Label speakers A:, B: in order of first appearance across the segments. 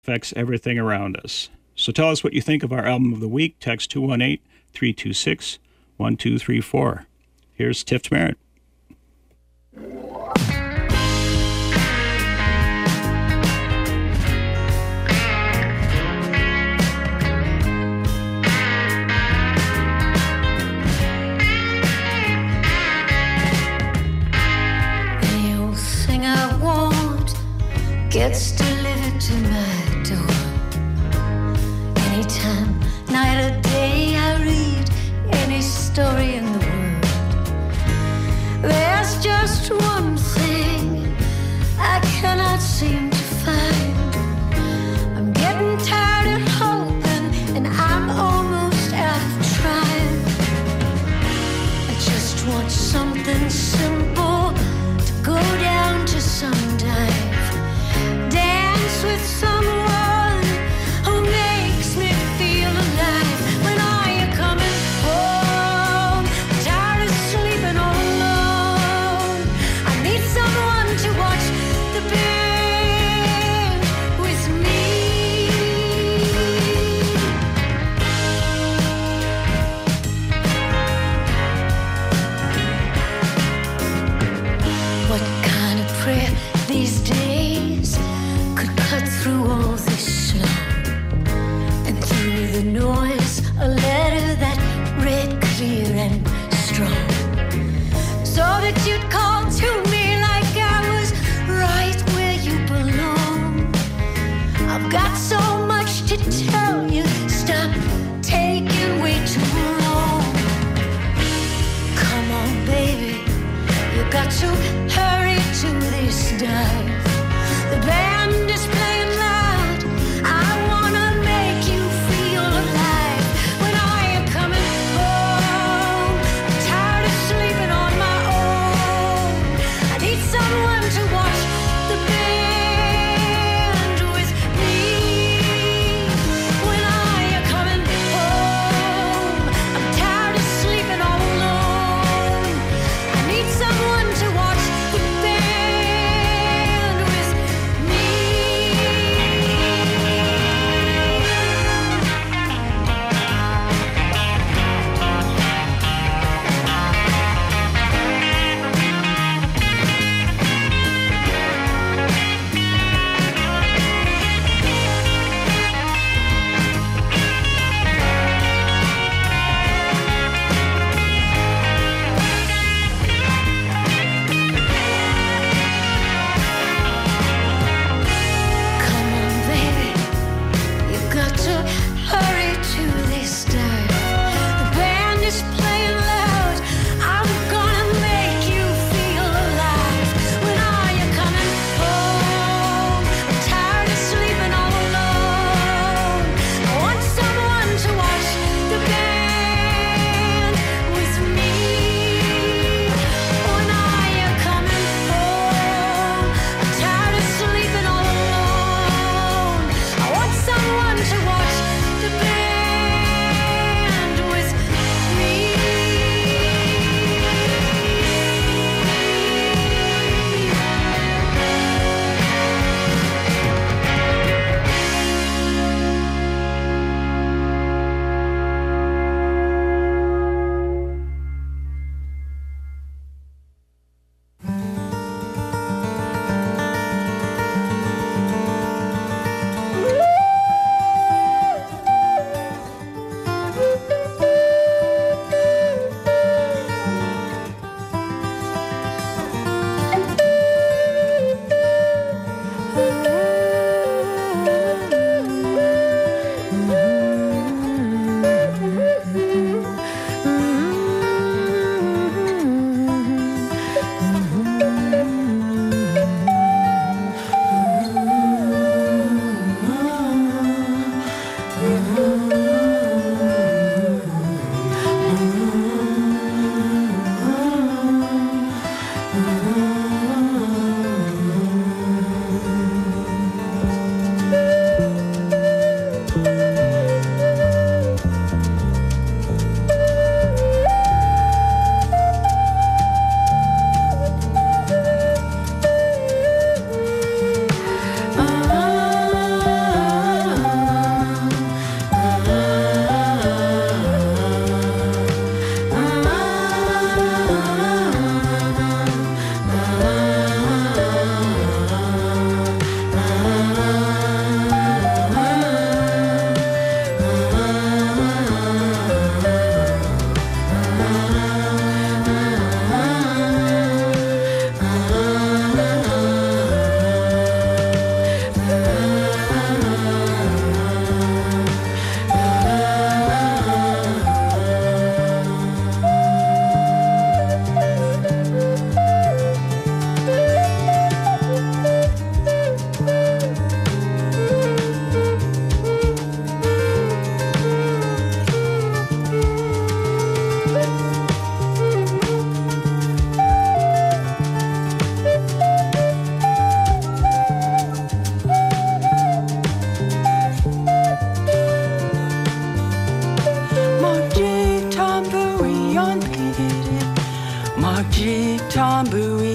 A: affects everything around us. So tell us what you think of our album of the week. Text 218-326-1234. Here's Tift Merritt.
B: Any old thing I want gets delivered to my door. Anytime, night or day, I read any story in the world. There's just one thing I cannot seem to find. I'm getting tired of hoping, and I'm almost out of trying. I just want something simple to go down to some dive, dance with someone who makes me feel alive. When are you coming home? Tired of sleeping all alone. I need someone to watch the band with me. What kind of prayer these days could cut through all this slow? And through the noise, a letter that read clear and strong, so that you'd call to me like I was right where you belong. I've got so much to tell you, stop taking way too long. Come on, baby, you got to hurry to this dive. The band is playing loud. I wanna make you feel alive. When are you coming home? I'm tired of sleeping on my own. I need someone to watch the band with me. When are you coming home? I'm tired of sleeping all alone. I need someone to watch the band with me.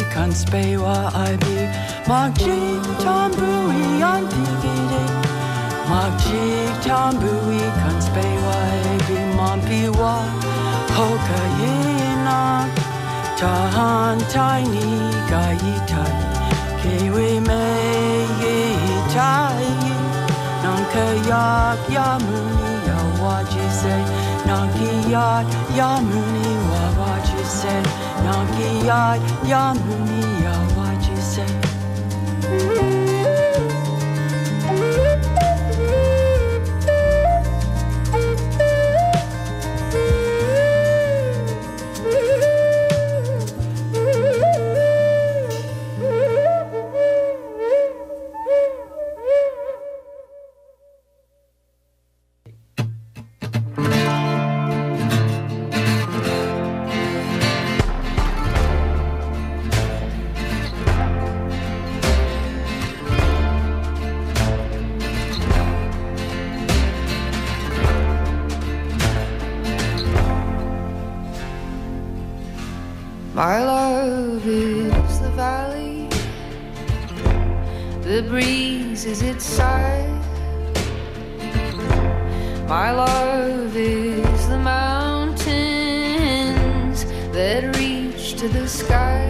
C: kan spewa ibi Magik tambui antigide Magik tambui kan spewa ibi Mampiwa hoka yena Tahan tiny gayitai Kewe me yitai Nanka yak yamuni ya wajise Nagiyat yamuni wa wajise Nagiyat yamuni ya wajise
B: My love is the valley, the breeze is its sigh. My love is the mountains that reach to the sky.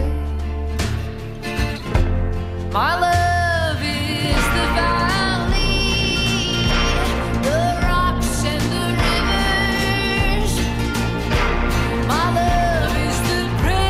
B: My love is the valley, the rocks and the rivers. My love is the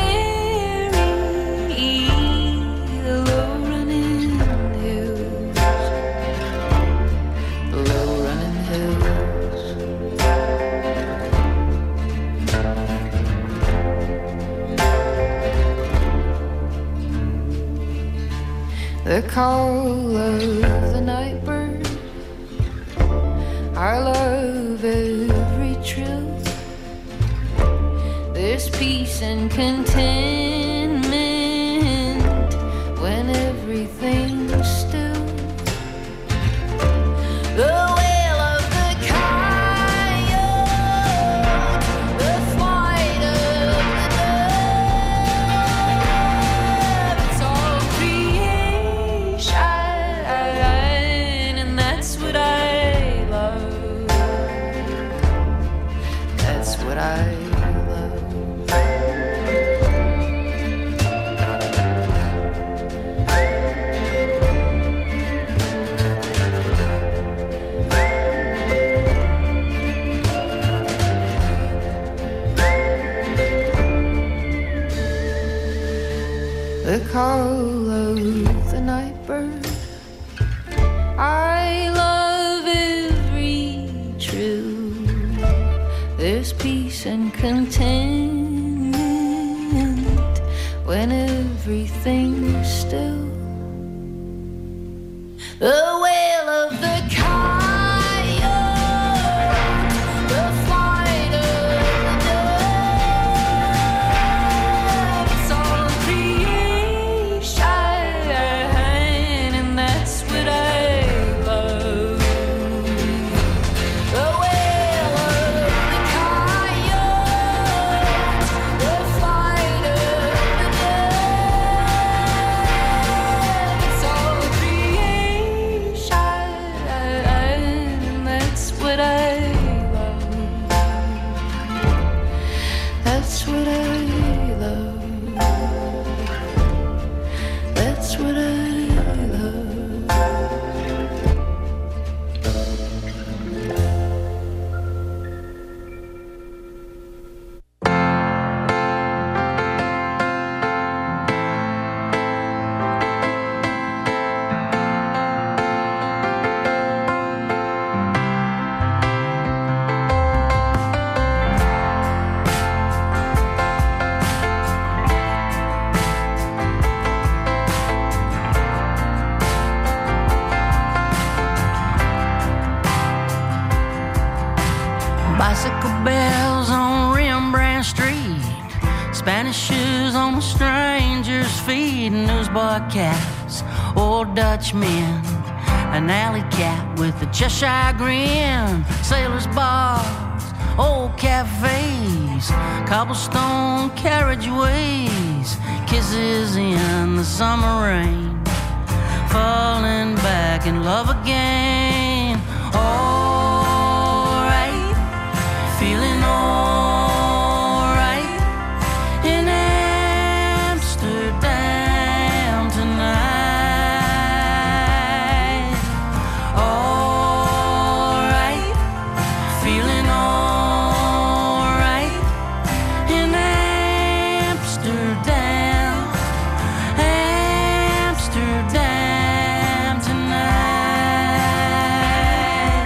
B: the call of the night bird. I love every trill. There's peace and contentment when everything's still. The wail of the coyote, the flight of the dove, it's all creation, and that's what I love. That's what I love. The call of the night bird. I love every trill. There's peace and contentment when everything's still. The wail of the coyote, the flight of the dove, it's all creation, and that's what I love. The wail of the coyote, the flight of the dove, it's all creation, and that's what I love. That's what I love. That's what I love.
D: Bicycle bells on Rembrandt Street, Spanish shoes on a stranger's feet, newsboy cats, old Dutchmen, an alley cat with a Cheshire grin, sailors' bars, old cafes, cobblestone carriageways, days, kisses in the summer rain, falling back in love again. Alright, feeling alright in Amsterdam tonight. Alright, feeling alright in Amsterdam, Amsterdam tonight.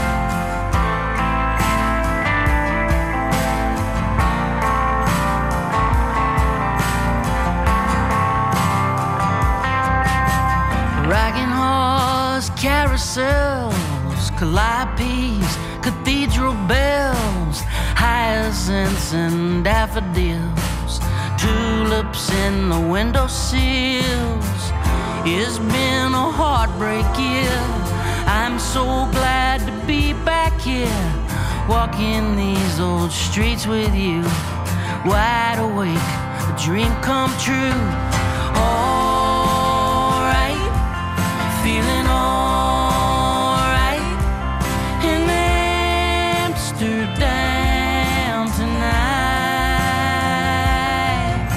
D: Rocking horse carousels, calliopes, cathedral bells, hyacinths and daffodils, tulips in the windowsills. It's been a heartbreak year. I'm so glad to be back here, walking these old streets with you, wide awake, a dream come true. Alright, feeling alright in Amsterdam tonight.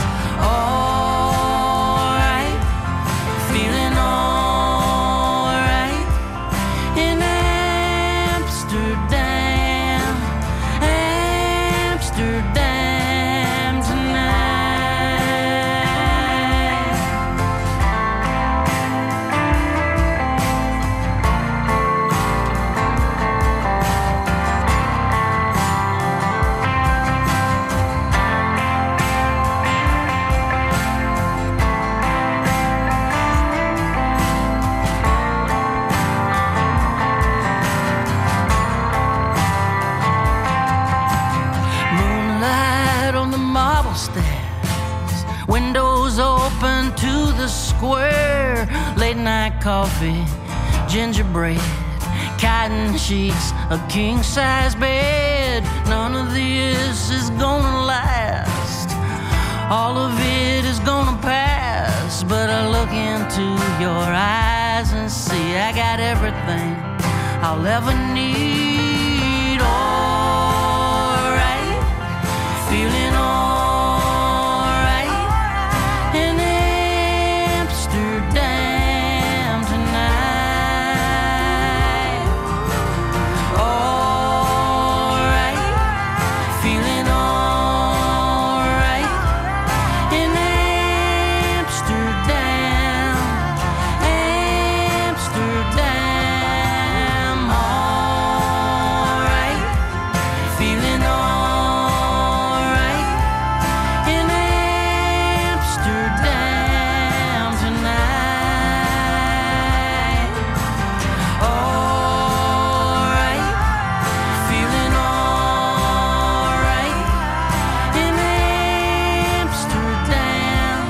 D: Alright, feeling alright in Amsterdam, Amsterdam tonight. Moonlight on the marble stairs, windows open to the square, late night coffee, gingerbread, cotton sheets, a king-size bed. None of this is gonna last, all of it is gonna pass. But I look into your eyes and see I got everything I'll ever need. Alright, feeling alright in Amsterdam tonight. Alright, feeling alright in Amsterdam, Amsterdam. Alright, feeling alright in Amsterdam tonight. Alright, feeling alright in Amsterdam,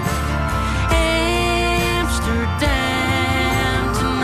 D: Amsterdam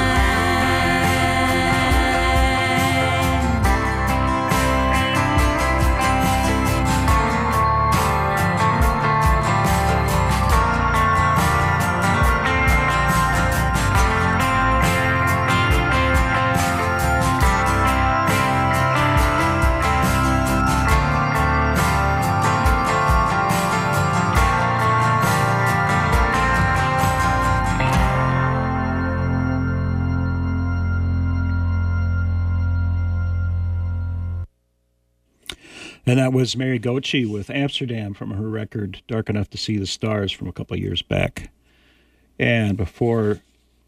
A: And that was Mary Goetze with Amsterdam from her record Dark Enough to See the Stars from a couple of years back. And before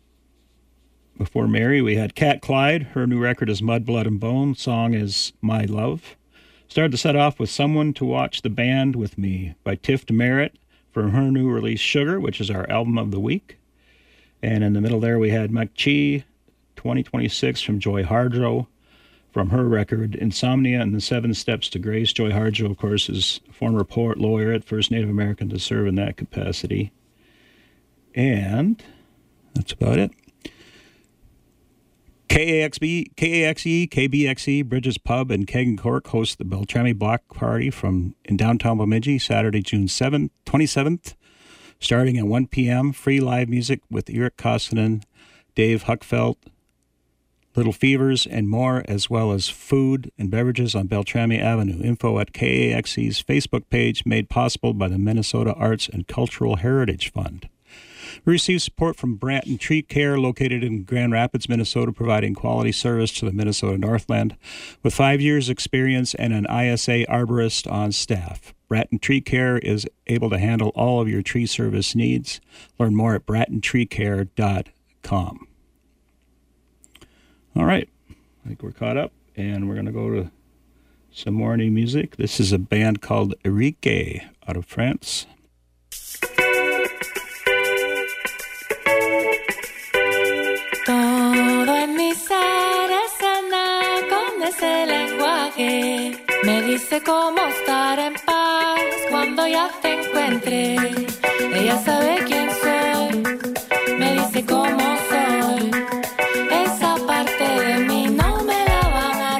A: Mary, we had Cat Clyde. Her new record is Mud, Blood, and Bone. Song is My Love. Started the set off with Someone to Watch the Band with Me by Tiff DeMeritt from her new release Sugar, which is our album of the week. And in the middle there we had McChee 2026 from Joy Harjo from her record Insomnia and the 7 Steps to Grace. Joy Harjo, of course, is a former poet laureate, first Native American to serve in that capacity. And that's about it. KAXE, KBXE, Bridges Pub in Keg and Cork host the Beltrami Block Party in downtown Bemidji, Saturday, June 27th, starting at 1 p.m. Free live music with Eric Koskinen, Dave Huckfeld, Little Fevers, and more, as well as food and beverages on Beltrami Avenue. Info at KAXE's Facebook page, made possible by the Minnesota Arts and Cultural Heritage Fund. We receive support from Bratton Tree Care, located in Grand Rapids, Minnesota, providing quality service to the Minnesota Northland with 5 years' experience and an ISA arborist on staff. Bratton Tree Care is able to handle all of your tree service needs. Learn more at brattentreecare.com. All right, I think we're caught up, and we're going to go to some more new music. This is a band called Erique out of France.
E: Todo en mi ser es sana con ese lenguaje. Me dice cómo estar en paz cuando ya te encuentre. Ella sabe quién soy, me dice cómo soy. Esa parte de mí no me la van a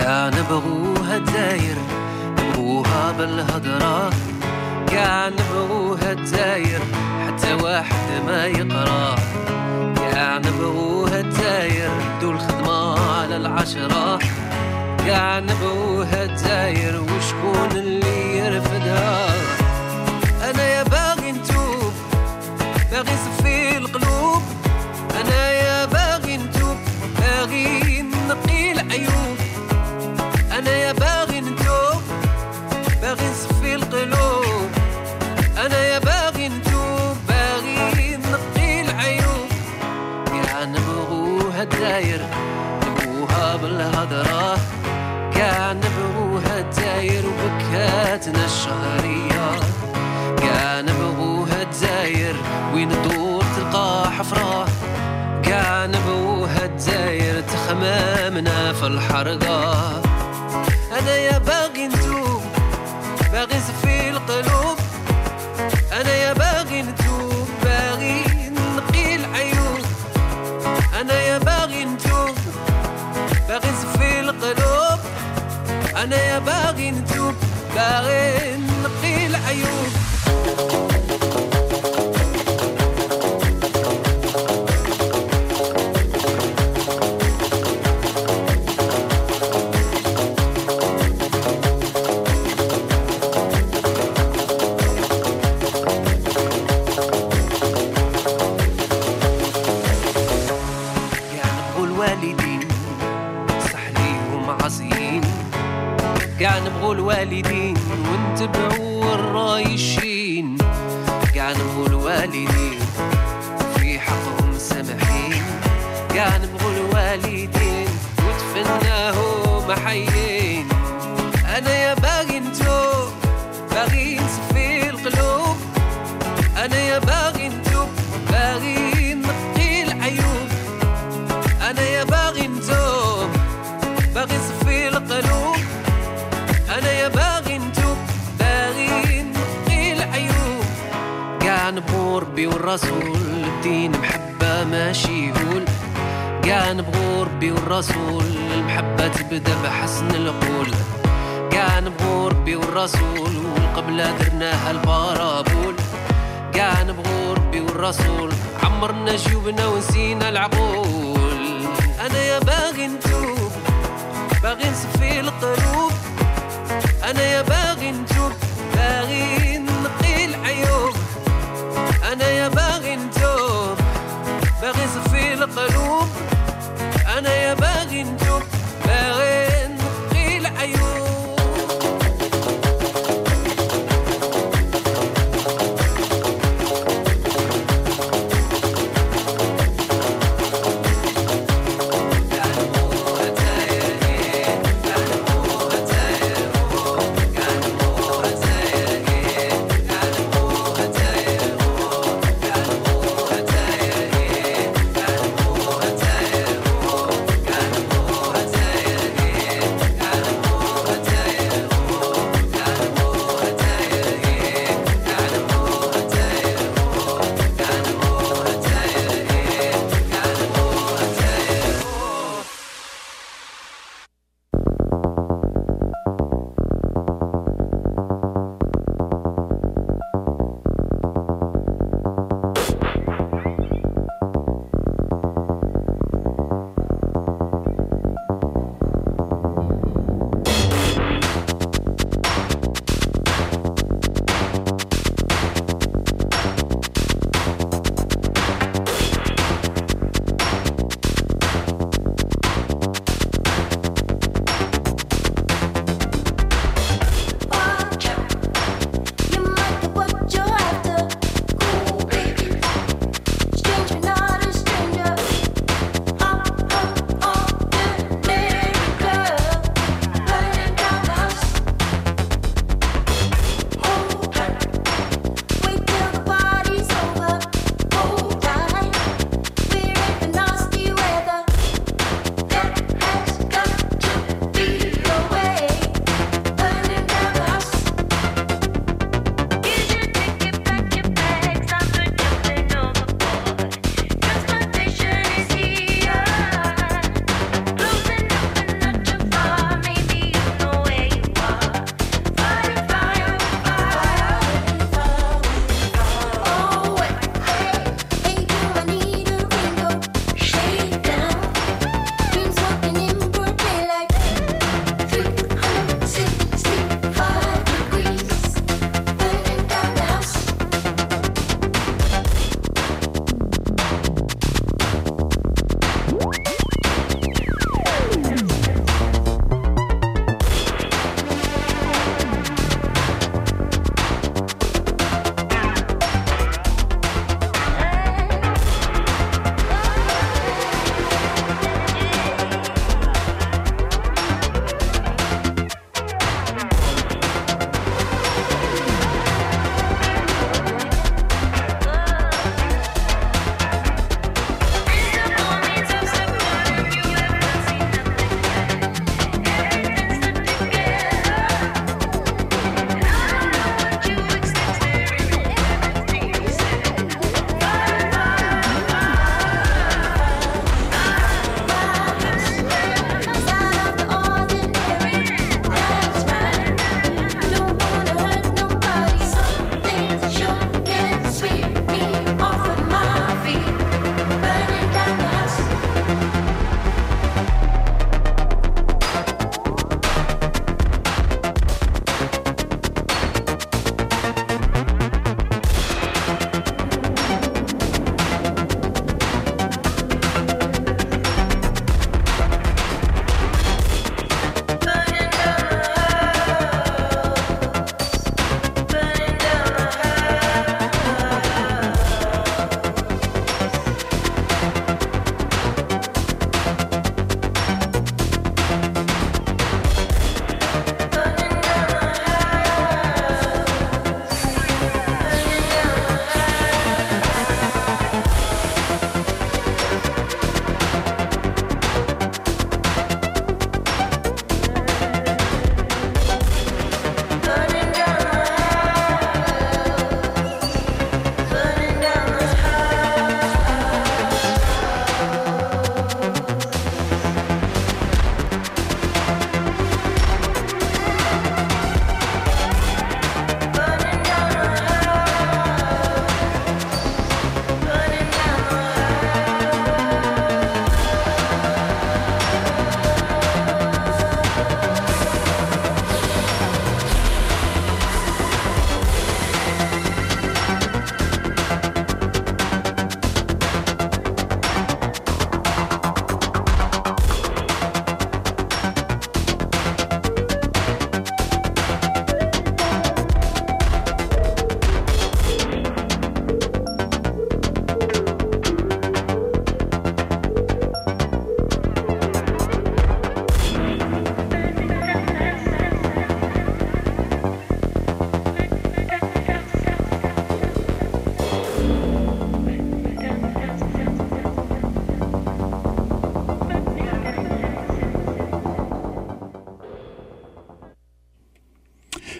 F: كاع نبغوها داير نبغوها بالهضرة كاع نبغوها داير حتى واحد ما يقرا كاع نبغوها داير دو الخدمة على العشرة كاع نبغوها داير وشكون اللي يرفدها أنا يا باغي نتوب باغي نصفي القلوب أنا يا باغي نتوب باغي نقي العيوب أنا يا باغي نتوب باغي نصفي القلوب أنا يا باغي نتوب باغي نقي العيوب كاع نبغوها داير نبغوها بالهضرة كاع نبغوها داير وبكاتنا الشهرية كاع نبغوها داير وين تدور تلقى حفرة كاع نبغوها داير تخمامنا في الحرقة أنا يا باغي نتوب باغي نصفي القلوب أنا يا باغي نتوب باغي نقي العيوب أنا يا باغي نتوب باغي نصفي القلوب أنا يا باغي نتوب باغي نقي العيوب كاع نبغوا الوالدين ونتبعوا الرايشين كاع نبغوا الوالدين في حقهم سامحين كاع نبغوا الوالدين وتفناهم حيين أنا يا باغي نتوب باغي نصفي القلوب أنا يا باغي نتوب باغي نقي العيوب أنا يا باغي نتوب باغي نصفي القلوب أنا يا باغي نتوب باغي نقي العيوب كاع نبغو ربي والرسول الدين محبة ماشي يقول كاع نبغو ربي والرسول المحبة تبدا بحسن القول كاع نبغو ربي والرسول والقبلة درناها البارابول كاع نبغو ربي والرسول عمرنا جيوبنا ونسينا العقول أنا يا باغي نتوب باغي نصفي القلوب أنا يا باغي نتوب باغي نقي العيوب أنا يا باغي نتوب باغي نصفي القلوب أنا يا باغي نتوب باغي نقي العيوب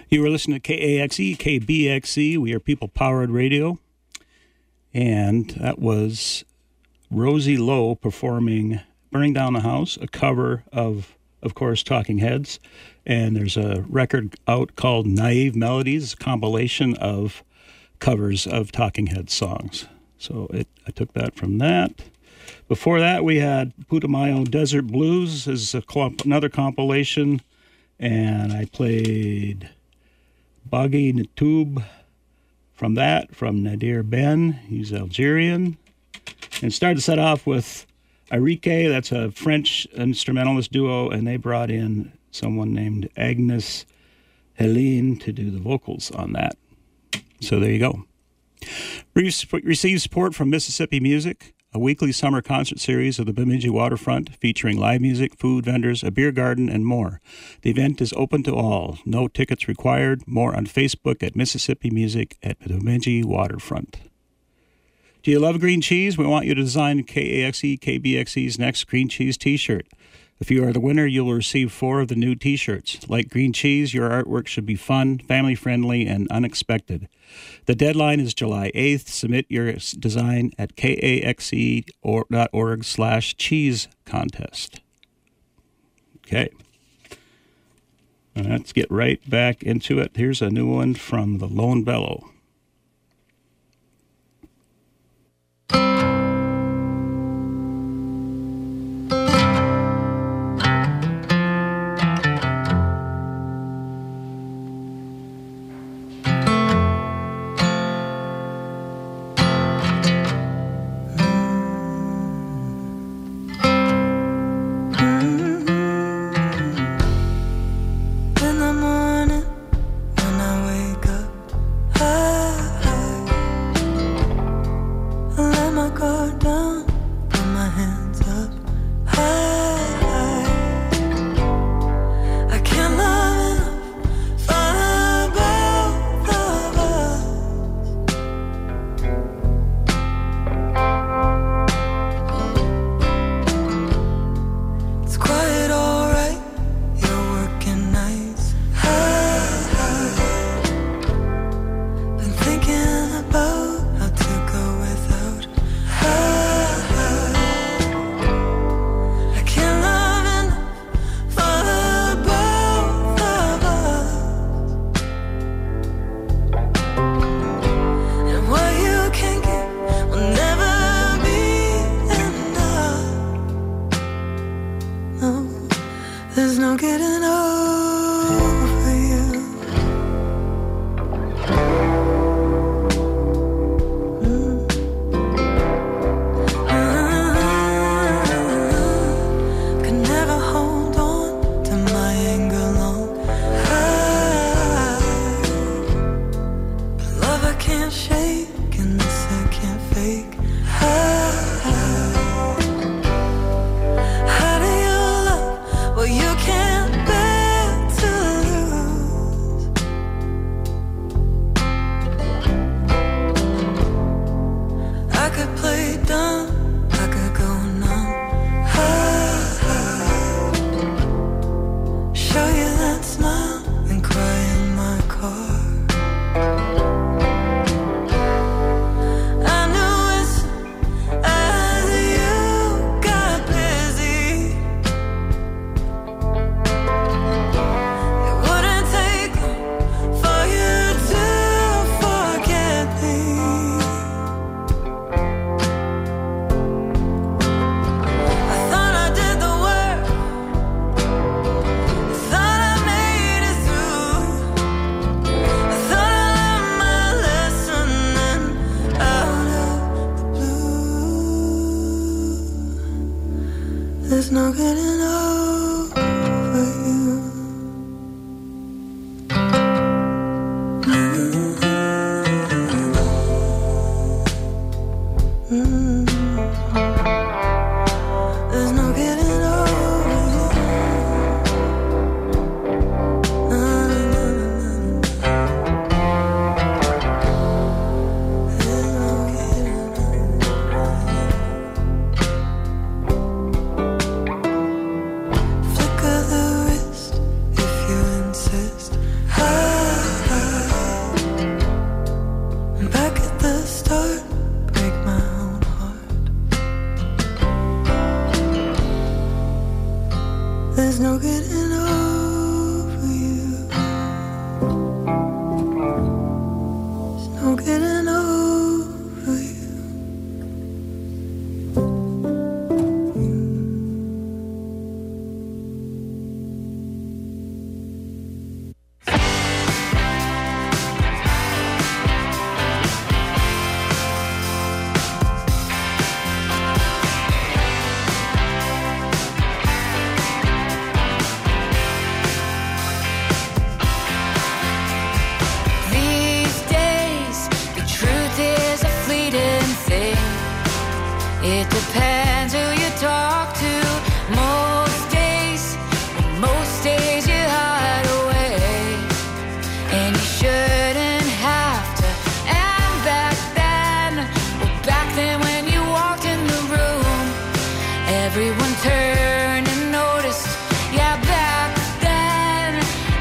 A: You were listening to KAXE, KBXE. We are People Powered Radio. And that was Rosie Lowe performing Burning Down the House, a cover of course, Talking Heads. And there's a record out called Naive Melodies, a compilation of covers of Talking Heads songs. So I took that from that. Before that, we had Putumayo Desert Blues as another compilation. And I played Bagi Natub from Nadir Ben. He's Algerian. And started to set off with Arike, that's a French instrumentalist duo, and they brought in someone named Agnes Helene to do the vocals on that. So there you go. Receive support from Mississippi Music, a weekly summer concert series of the Bemidji waterfront featuring live music, food vendors, a beer garden, and more. The event is open to all. No tickets required. More on Facebook at Mississippi Music at the Bemidji waterfront. Do you love green cheese? We want you to design KAXE, KBXE's next green cheese t-shirt. If you are the winner, you will receive 4 of the new t-shirts. Like green cheese, your artwork should be fun, family-friendly, and unexpected. The deadline is July 8th. Submit your design at kaxe.org/cheese contest. Okay. Let's get right back into it. Here's a new one from the Lone Bellow.
C: In the morning when I wake up, I
E: It depends who you talk to. Most days you hide away, and you shouldn't have to. And back then when you walked in the room, everyone turned and noticed. Yeah, back then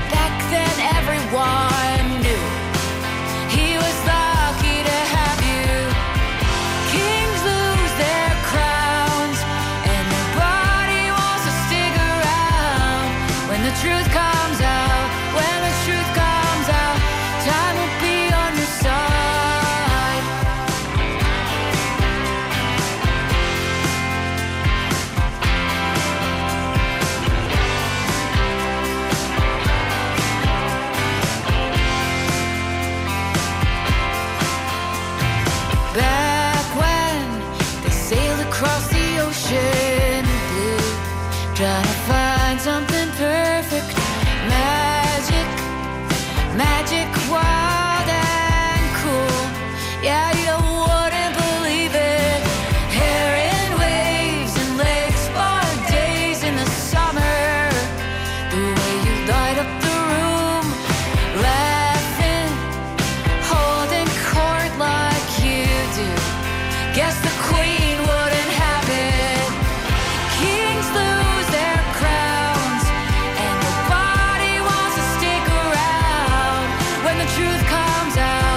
E: everyone knew he was lucky to have you. Kings lose their crowns, and nobody wants to stick around. When the truth comes out, time will be on your side. Back when they sailed across the ocean blue, trying to find something perfect, magic, wild and cool. Yeah, you wouldn't believe it. Hair in waves and legs for days in the summer. The way you light up the room, laughing, holding court like you do. Guess the queen wouldn't have it. Kings lose their crowns, and nobody wants to stick around. When the truth comes out,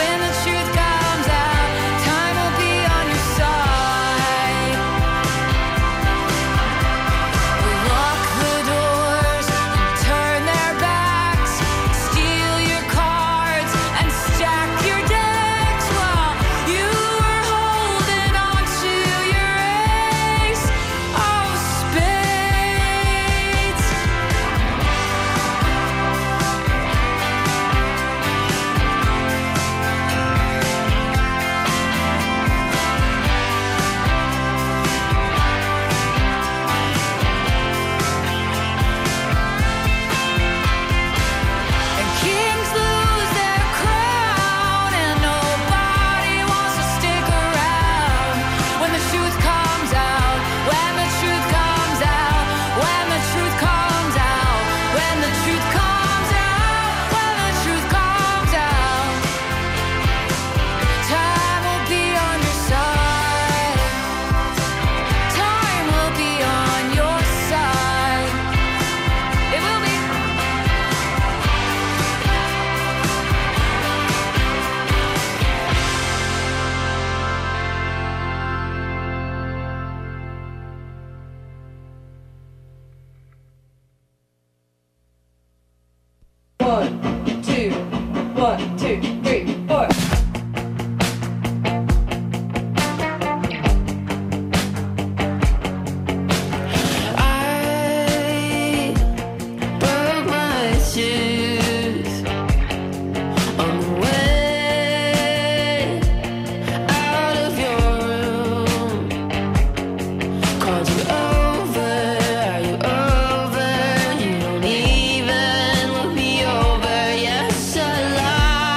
E: time will be on your side. Lock the doors and turn their backs, steal your cards and stack your decks while you were holding on to your ace of spades. And kings lose their crown, and nobody wants to stick around. When the truth comes out, when the truth comes out, when the truth comes out, when the truth comes out, when the truth comes out, time will be on your side. Time will be on your side. It will be.
G: One, two, 3, 4.
E: I broke my shoes on the way out of your room. Called you over, are you over? You don't even look me over. Yes, I lied.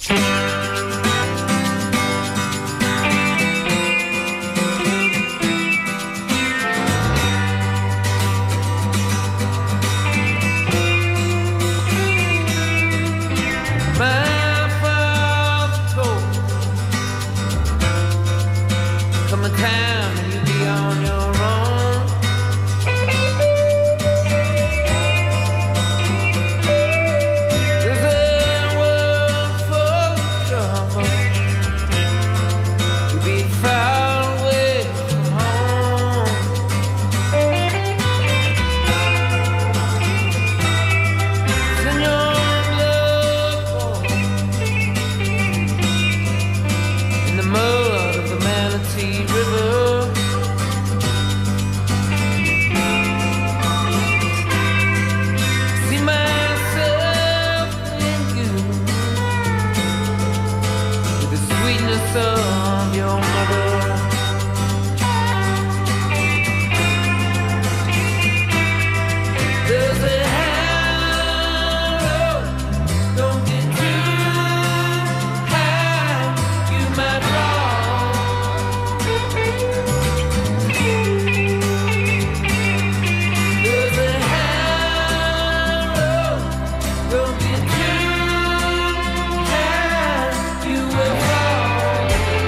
F: My father told me, come a time and you'll be on your own. There's a world full of trouble. You'll be far away from home. It's in your blood, boy, in the mud of the Manatee River. See myself in you with the sweetness of your mother. There's a high road, don't get too high, you might fall. There's a high road, don't get too high, you will fall.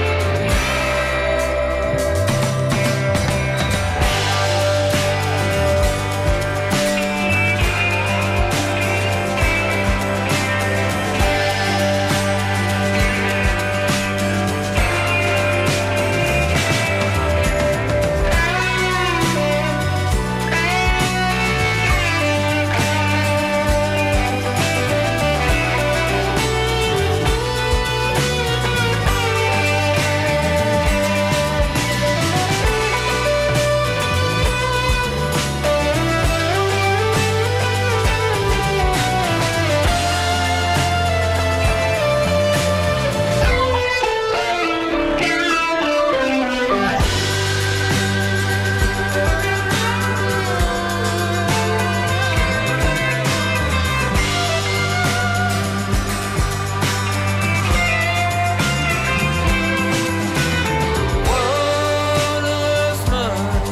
F: Water's muddy,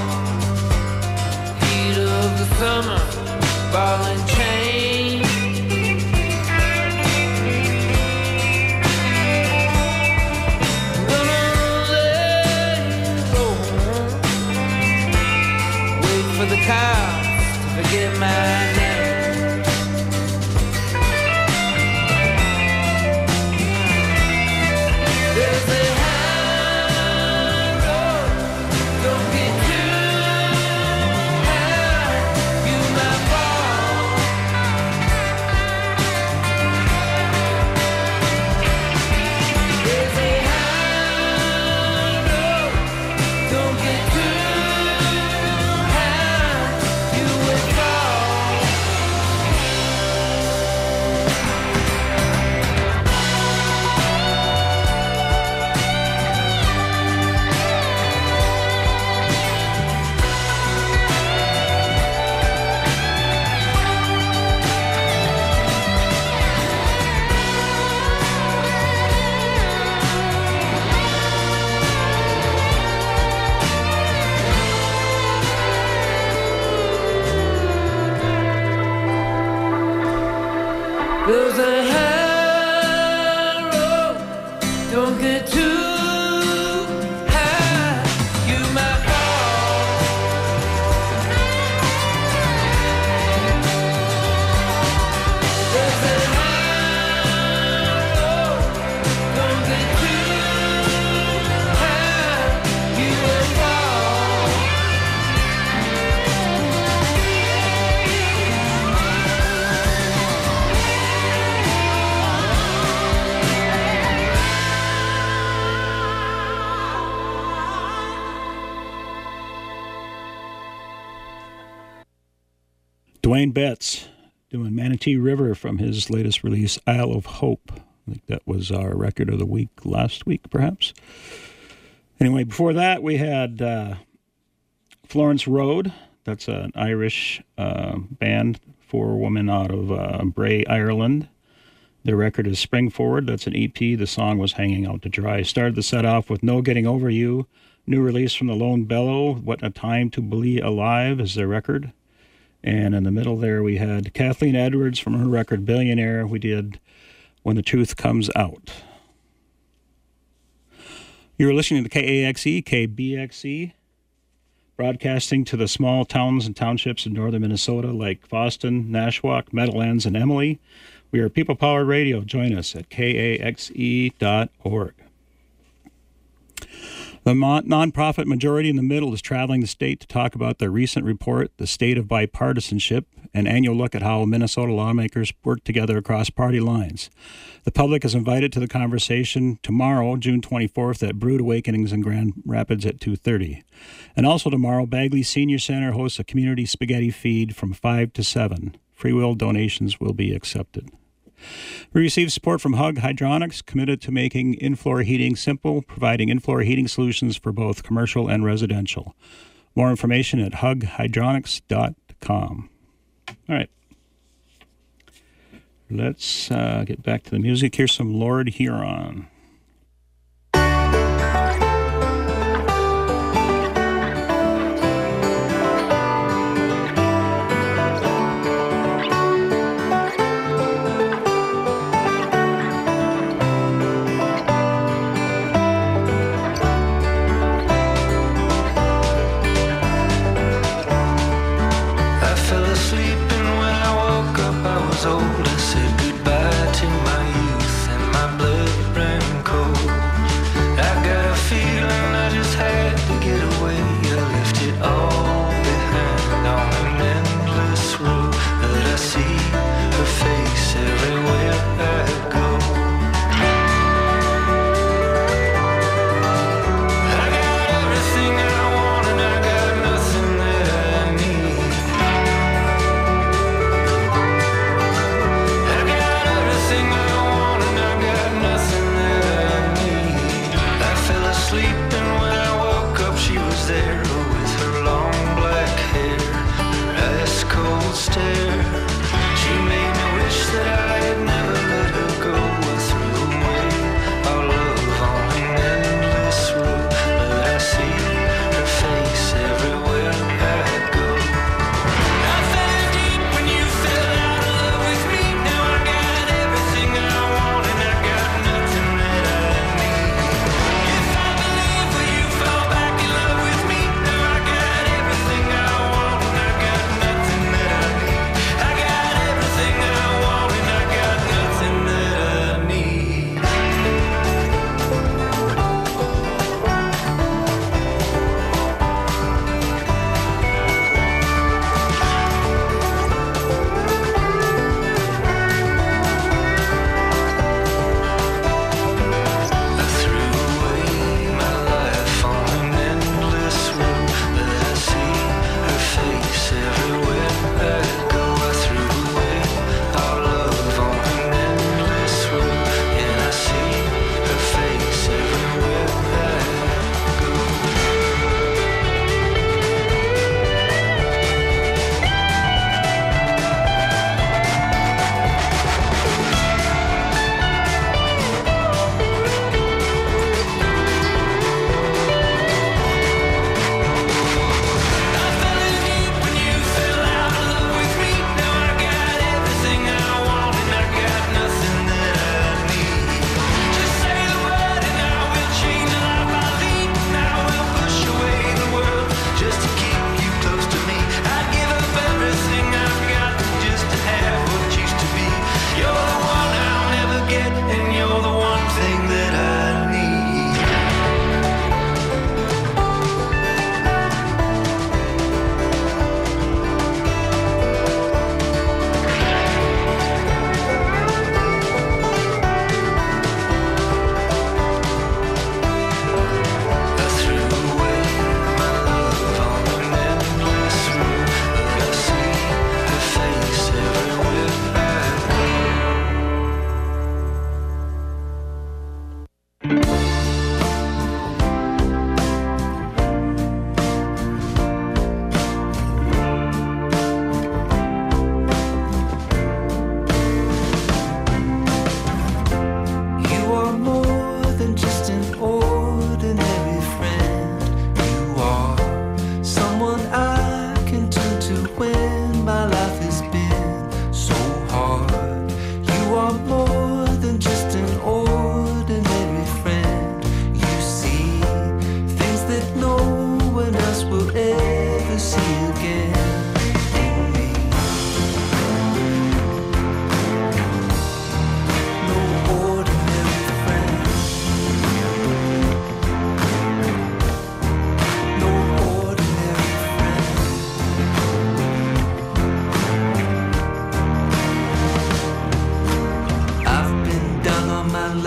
F: heat of the summer, ball and chain. Gonna let you go, wait for the cows to forget my name. There's a high road, don't get too high, you might fall. There's a high road, don't get too high, you will fall. There's a high road, don't get too high, you might fall. There's a high road, don't get too high, you will fall.
A: Dwayne Betts doing Manatee River from his latest release, Isle of Hope. I think that was our record of the week last week, perhaps. Anyway, before that, we had Florence Road. That's an Irish band, 4 women out of Bray, Ireland. Their record is Spring Forward. That's an EP. The song was Hanging Out to Dry. Started the set off with No Getting Over You. New release from the Lone Bellow, What a Time to Be Alive is their record. And in the middle there we had Kathleen Edwards from her record Billionaire. We did When the Truth Comes Out. You're listening to KAXE, KBXE, broadcasting to the small towns and townships in northern Minnesota like Boston, Nashwauk, Meadowlands, and Emily. We are People Powered Radio. Join us at KAXE.org. The nonprofit Majority in the Middle is traveling the state to talk about their recent report, The State of Bipartisanship, an annual look at how Minnesota lawmakers work together across party lines. The public is invited to the conversation tomorrow, June 24th, at Brood Awakenings in Grand Rapids at 2:30. And also tomorrow, Bagley Senior Center hosts a community spaghetti feed from 5 to 7. Free will donations will be accepted. We received support from Hug Hydronics, committed to making in-floor heating simple, providing in-floor heating solutions for both commercial and residential. More information at hughydronics.com. All right. Let's get back to the music. Here's some Lord Huron.
H: Old, I said goodbye to my youth, and my blood ran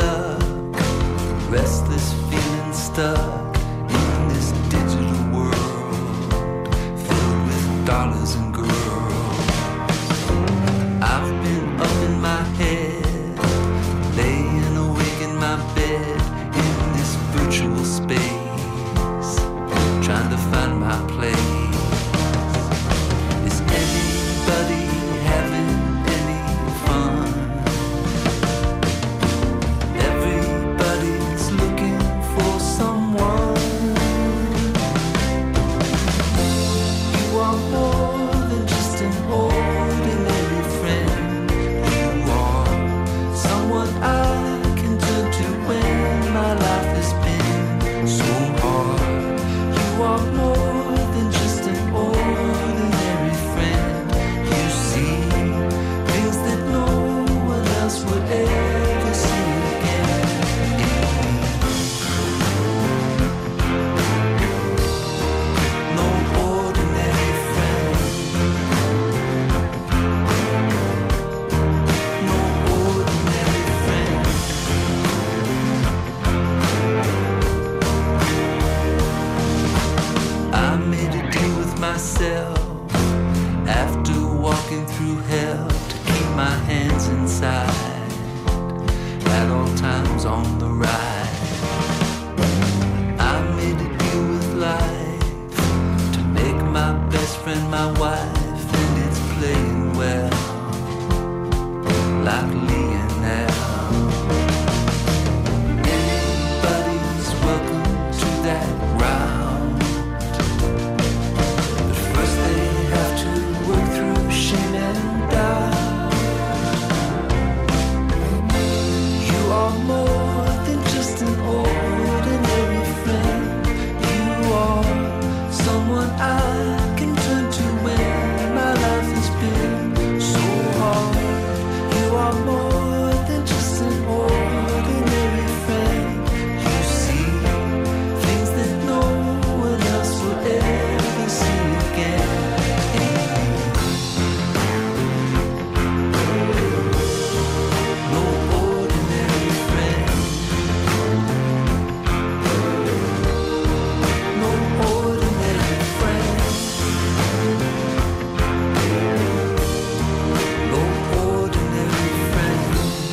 H: luck, restless feeling stuck in this digital world filled with dollars and girls. I've been up in my head, laying awake in my bed in this virtual space, trying to find my place. Is anybody having any fun? Everybody's looking for someone. You are more than just an ordinary friend. You are someone I can turn to when my life has been so hard. You are more than just an ordinary friend. You see things that no one else would ever see again in me. No ordinary friend. No ordinary friend. I made a deal with myself after walking through hell to keep my hands inside at all times on the ride. I made a deal with life to make my best friend my wife, and it's playing well like Lionel. Anybody's welcome to that round, but first they have to work through shame and doubt. You are more than just an ordinary friend. You are someone I can turn to when my life has been so hard. You are more than just an ordinary friend. You see things that no one else will ever see again. No ordinary friend. No ordinary friend. No ordinary friend.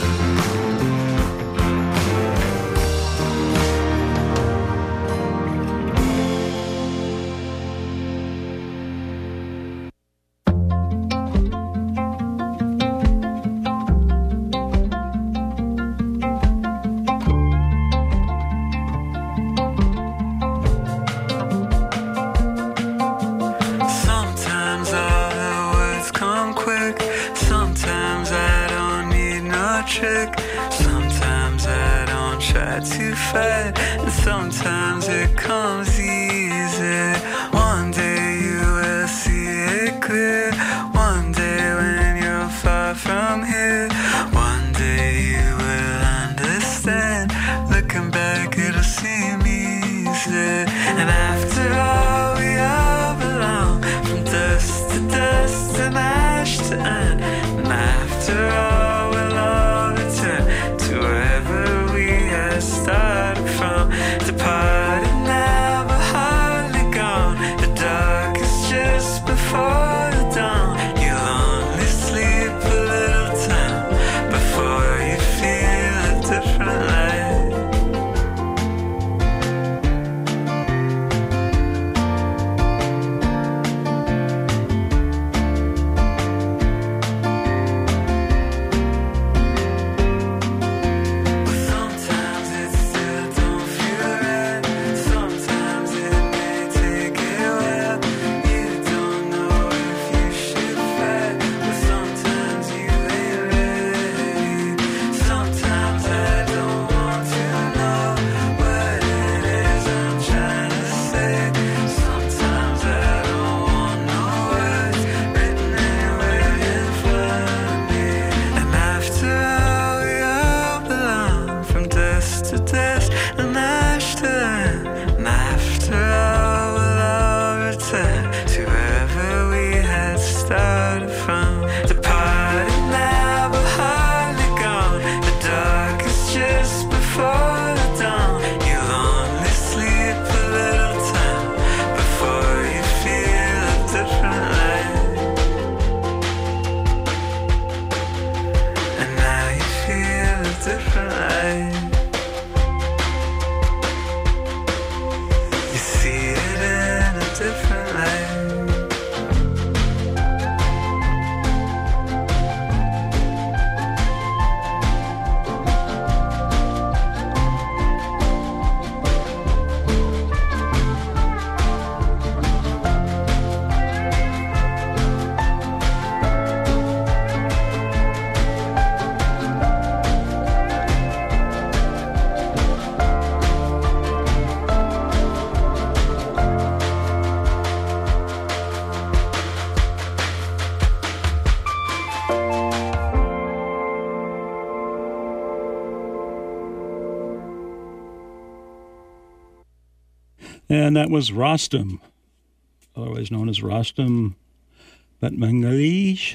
I: Sometimes all the words come quick. Sometimes I don't need no trick. Sometimes I don't try to fight. And sometimes it comes easy. One day you will see it clear. One day when you're far from here. One day you will understand. Looking back it'll seem easy. And after all we all belong, from dust to dust and ash to iron. And after all we'll all return to wherever we had started from. Departed never hard.
A: And that was Rostam, otherwise known as Rostam Batmanglij,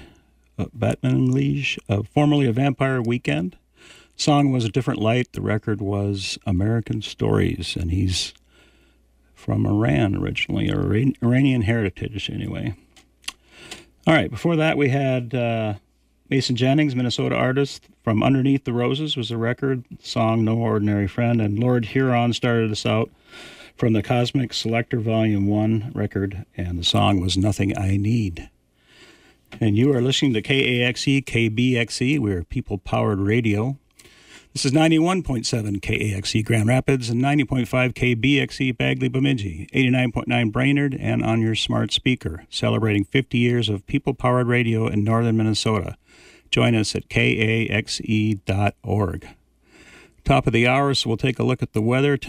A: formerly of Vampire Weekend. Song was A Different Light. The record was American Stories, and he's from Iran originally, or Iranian heritage anyway. All right, before that we had Mason Jennings, Minnesota artist, from Underneath the Roses was the record, song No Ordinary Friend, and Lord Huron started us out from the Cosmic Selector Volume 1 record, and the song was Nothing I Need. And you are listening to KAXE, KBXE, we're people-powered radio. This is 91.7 KAXE Grand Rapids and 90.5 KBXE Bagley Bemidji, 89.9 Brainerd, and on your smart speaker, celebrating 50 years of people-powered radio in northern Minnesota. Join us at kaxe.org. Top of the hour, so we'll take a look at the weather.